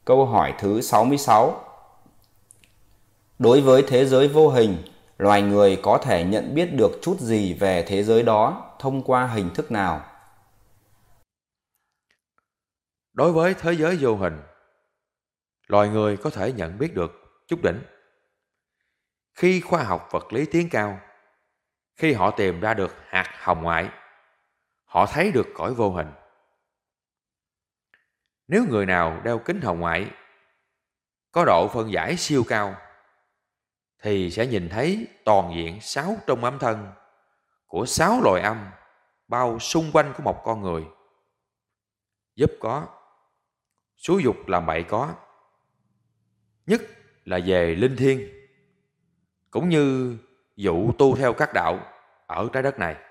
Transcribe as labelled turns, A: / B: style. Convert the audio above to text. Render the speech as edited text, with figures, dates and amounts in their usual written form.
A: Câu hỏi thứ 66. Đối với thế giới vô hình, loài người có thể nhận biết được chút gì về thế giới đó thông qua hình thức nào?
B: Đối với thế giới vô hình, loài người có thể nhận biết được chút đỉnh. Khi khoa học vật lý tiến cao, khi họ tìm ra được hạt hồng ngoại, họ thấy được cõi vô hình. Nếu người nào đeo kính hồng ngoại có độ phân giải siêu cao thì sẽ nhìn thấy toàn diện 6 trong âm thanh của 6 loài âm bao xung quanh của một con người. Giúp có, xúi dục làm bậy có, nhất là về linh thiêng, cũng như vụ tu theo các đạo ở trái đất này.